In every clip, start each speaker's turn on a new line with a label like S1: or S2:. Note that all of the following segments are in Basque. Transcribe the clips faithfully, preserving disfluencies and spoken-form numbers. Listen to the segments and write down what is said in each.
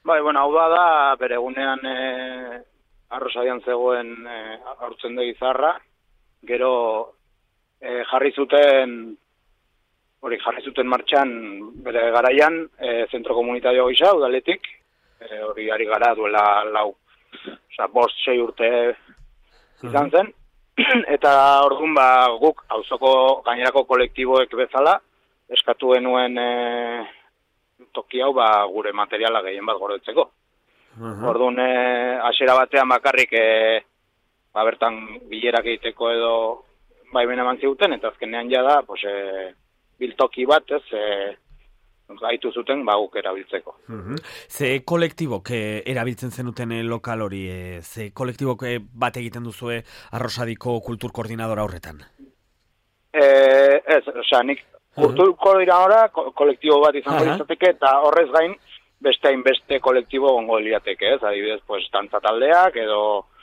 S1: Bai, bueno, hau da da, bere egunean e, arrosadian zegoen e, aurtzen de Izarra, gero e, jarri zuten, hori jarri zuten martxan bere garaian, e, zentro komunitario gisa, udaletik, e, hori ari gara duela lau, oza, bost, sei urte izan zen, eta orduan ba, guk auzoko gainerako kolektiboek bezala, eskatu genuen e, toki hau ba, gure materiala gehien bat gordetzeko. Uh-huh. Orduan, e, hasiera batean bakarrik e, ba, bertan bilerak egiteko edo baimena eman ziguten, eta azkenean jada, pues, e, biltoki bat, ez, e, gaitu zuten ba, guk erabiltzeko.
S2: Uh-huh. Ze kolektibok e, erabiltzen zenuten e, lokal hori, e, ze kolektibok e, bat egiten duzue Arrosadiko kultur koordinadora horretan?
S1: E, ez, osea, nik kultur koordinadora kolektibo bat izango uh-huh. izateke, eta horrez gain beste hainbeste kolektibo gongo liateke, ez, adibidez, pues, dantza taldeak, edo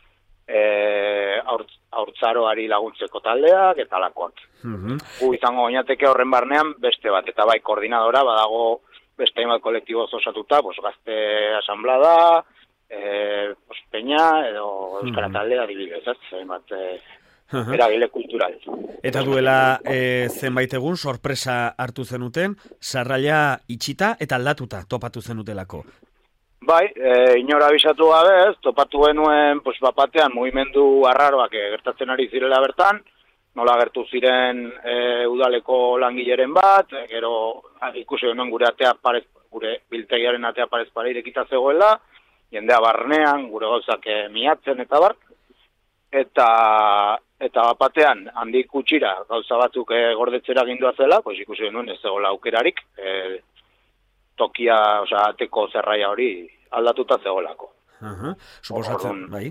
S1: e, haurtzaroari laguntzeko taldeak, eta lakoak. Uh-huh. Gu izango oinateke horren barnean beste bat, eta bai koordinadora badago beste hainbat kolektibo osatuta, pues, gazte asamblada, e, pues, peña, edo euskara uh-huh. taldea adibidez, ez, hainbat e, Uh-huh. eragile kultural.
S2: Eta duela e, zenbait egun sorpresa hartu zenuten, sarraila itxita eta aldatuta topatu zenutelako.
S1: Bai, e, inora abisatu gabe ez, topatu genuen pues, bapatean mugimendu arraroak gertatzen ari zirela bertan, nola gertu ziren e, udaleko langileren bat, e, gero ikusi genuen gure atea parez, gure biltegiaren atea parez pare irekita zegoela, jendea barnean, gure gauzak e, miatzen eta bar, eta eta batean handik gutxira gauza batzuk e, gordetzera gindua zela, pues ikusi genuen ez zegoela aukerarik, e, tokia, osea, ateko zerraia hori aldatuta zegoelako.
S2: Uh-huh. Suposatzen, bai?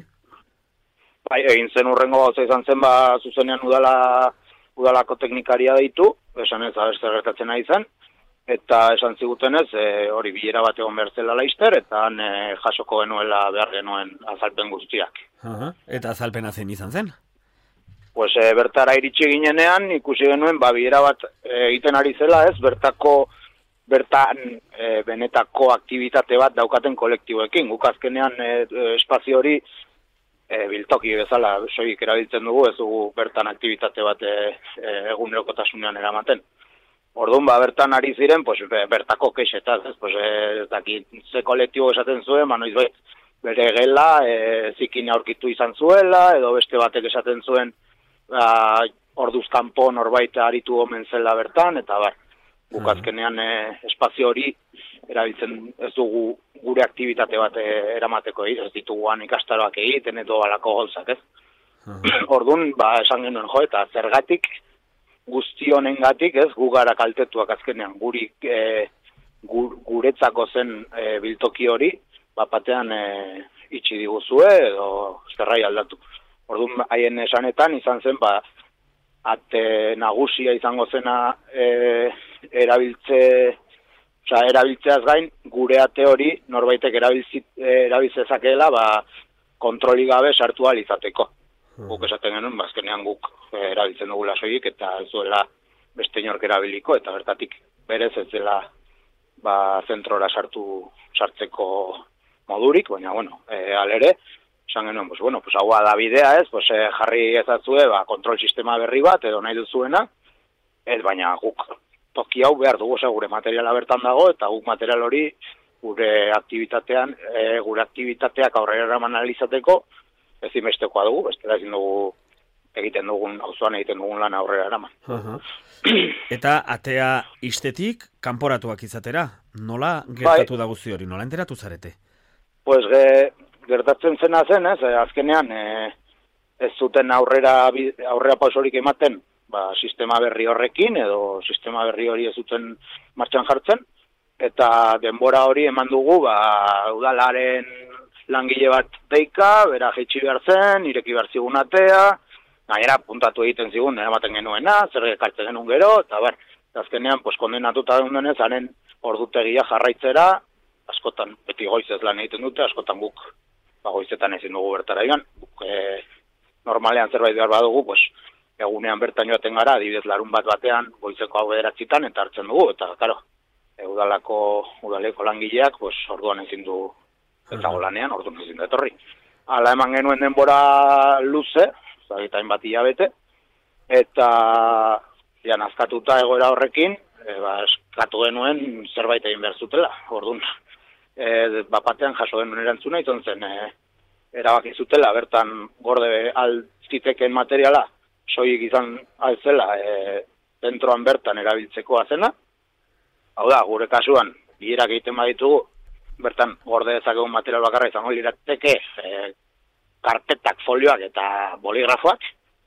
S1: Bai, egin zen urrengo gauza izan zen, ba, zuzenean udala, udalako teknikaria deitu, esan ez, aber zer gertatzen ari zen, eta esan zigutenez, e, hori bilera bat egon behar zela laizter, eta han e, jasoko genuela behar genuen azalpen guztiak.
S2: Uh-huh. Eta azalpena zein izan zen?
S1: Pues e, bertara iritsi ginenean, ikusi genuen, ba, bilera bat e, egiten ari zela, ez, bertako, bertan e, benetako aktivitate bat daukaten kolektiboekin. Guk azkenean e, espazio hori e, biltoki bezala soilik erabiltzen dugu, ez dugu bertan aktivitate bat e, e, egunerokotasunean eramaten. Orduan, ba, bertan ari ziren, pues, bertako kexetaz, ez, pues, ez dakit, ze kolektibo esaten zuen, ba, noiz bait, bere gela, e, zikin aurkitu izan zuela, edo beste batek esaten zuen, ba, orduz kanpo norbait aritu omen zela bertan, eta bar, guk azkenean e, espazio hori erabiltzen ez dugu gure aktivitate bat e, eramateko egin, ez dituguan ikastaroak egiten edo balako gauzak, ez? Uh-huh. Orduan, ba, esan genuen jo, eta zergatik guzti honengatik, ez, gu gara kaltetuak azkenean, guri e, gur, guretzako zen e, biltoki hori, bapatean e, itxi diguzue edo zerrai aldatu. Orduan, haien esanetan izan zen, ba, ate nagusia izango zena e, erabiltze, oza, erabiltzeaz gain, gure ate hori norbaitek erabiltzezakeela, ba, kontroli gabe sartu ahal izateko. Guk esaten genuen, bazkenean guk erabiltzen dugula soilik, eta ez duela beste inork erabiliko, eta bertatik berez ez dela ba, zentrora sartu sartzeko modurik, baina, bueno, e, alere, esan genuen, pues, bueno, pues, hau da bidea ez, pues, e, jarri ezatzue, ba, kontrol sistema berri bat, edo nahi duzuena, ez, baina guk toki hau behar dugu, gure materiala bertan dago, eta guk material hori gure aktivitatean, e, gure aktivitateak aurrera eraman analizateko, ezinbestekoa dugu, bestela ezin dugu egiten dugun, auzoan egiten dugun lan aurrera eraman.
S2: Uh-huh. Eta atea istetik kanporatuak izatera, nola gertatu bai. Da guzti hori, nola enteratu zarete?
S1: Pues ge, gertatzen zena zen, ez, azkenean e, ez zuten aurrera, aurrera pausorik ematen, ba, sistema berri horrekin, edo sistema berri hori ez zuten martxan jartzen, eta denbora hori eman dugu, ba, udalaren langile bat deika, bera jaitsi behar zen, ireki behar zigun atea, gainera puntatu egiten zigun, eramaten genuena, zer ekartzen genuen gero, eta bar, azkenean, pues, kondenatuta denez, haren ordutegia jarraitzera, askotan, beti goizez lan egiten dute, askotan guk, ba, goizetan ezin dugu bertara igan, guk, e, normalean zerbait behar badugu, pues, egunean bertan joaten gara, adibidez larun bat batean, goizeko hau bederatzitan, eta hartzen dugu, eta, karo, e, udalako, udaleko langileak, pues, orduan ezin du ez dago lanean, orduan ezin da etorri. Hala eman genuen denbora luze, zagitain bat hilabete, eta ja, nazkatuta egoera horrekin, e, ba, eskatu genuen zerbait egin behar zutela, orduan. E, bapatean jaso genuen erantzuna, izan zen, e, erabaki zutela, bertan gorde altziteken materiala, soilik izan altzela, e, zentroan bertan erabiltzeko azena. Hau da, gure kasuan, bilerak egiten baditugu, bertan gorde dezakegun material bakarra izango lirateke, e, karpetak, folioak eta boligrafoak,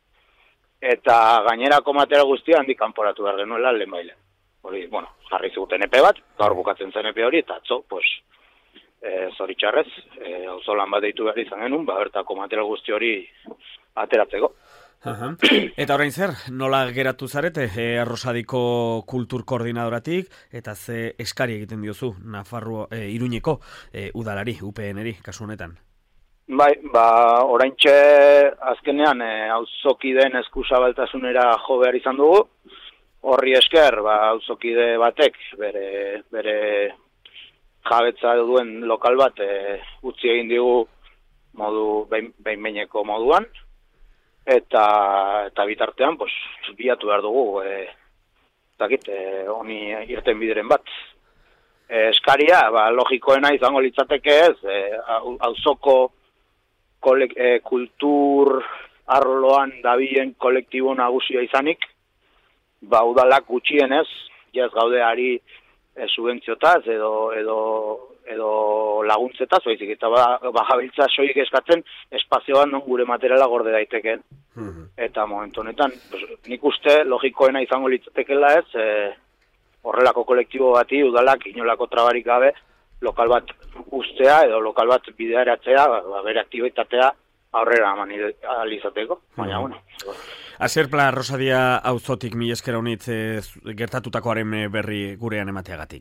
S1: eta gainerako material guztia handik kanporatu behar genuela lehen baile. Hori, bueno, jarri ziguten epe bat, gaur bukatzen zen epe hori, eta atzo, pues, e, zoritxarrez, e, auzolan bat deitu behar izan genuen, ba, bertako material guzti hori ateratzeko.
S2: Aha. Eta orain zer, nola geratu zarete e, Arrosadiko kultur koordinadoratik, eta ze eskari egiten diozu Nafarroa, e, Iruñeko e, udalari, U P N-eri, kasu honetan?
S1: Bai, ba, oraintxe azkenean e, auzokideen eskuzabaltasunera jo behar izan dugu, horri esker, ba, auzokide batek bere, bere jabetza duen lokal bat e, utzi egin digu modu behin-behineko moduan, eta eta bitartean, pues, bilatu behar dugu, e, zakit, e, honi irten bideren bat. E, eskaria, ba, logikoena izango litzateke ez, e, auzoko kolek, e, kultur arloan dabilen kolektibo nagusia izanik, ba, udalak gutxienez, jaz gaude ari e, subentziotaz edo, edo, edo laguntzetaz, baizik, eta ba, bajabiltza soik eskatzen espazioan non gure materiala gorde daiteken. Mm-hmm. Eta momentu honetan, pues, nik uste logikoena izango litzatekela ez, e, horrelako kolektibo bati udalak inolako trabarik gabe, lokal bat ustea edo lokal bat bideratzea, ba, bere aktibitatea aurrera eman alizateko, baina, mm-hmm. bueno.
S2: Asier Pla, Arrosadia auzotik mila esker honitz gertatutakoaren berri gurean emateagatik.